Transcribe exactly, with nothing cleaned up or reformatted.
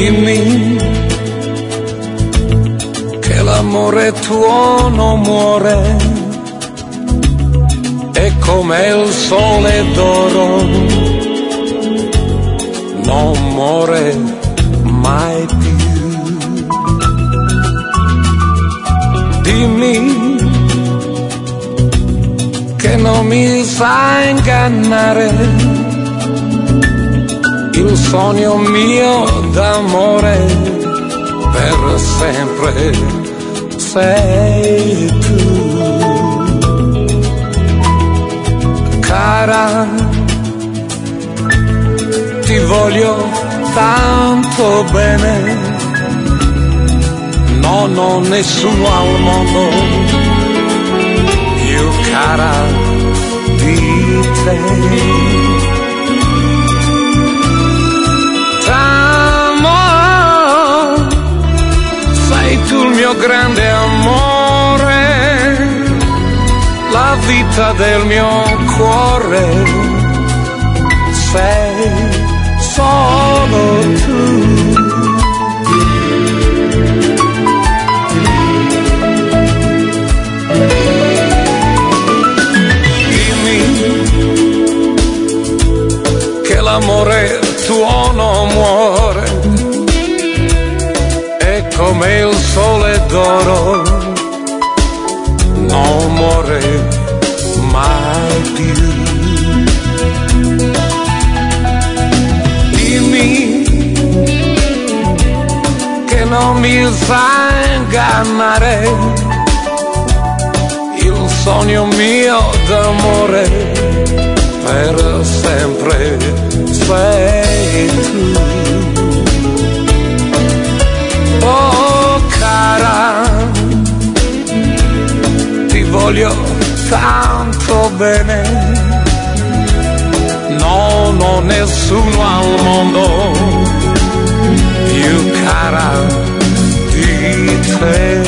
Dimmi che l'amore tuo non muore, è come il sole d'oro, non muore mai più. Dimmi che non mi sa ingannare, il sogno mio d'amore per sempre sei tu. Cara, ti voglio tanto bene, non ho nessuno al mondo più cara di te. T'amo, sei tu il mio grande amore, la vita del mio cuore, sei solo tu. L'amore tuo non muore, è come il sole d'oro, non muore mai più. Dimmi che non mi sa ingannare, il sogno mio d'amore per sempre sei tu. Oh cara, ti voglio tanto bene, non ho nessuno al mondo più cara di te.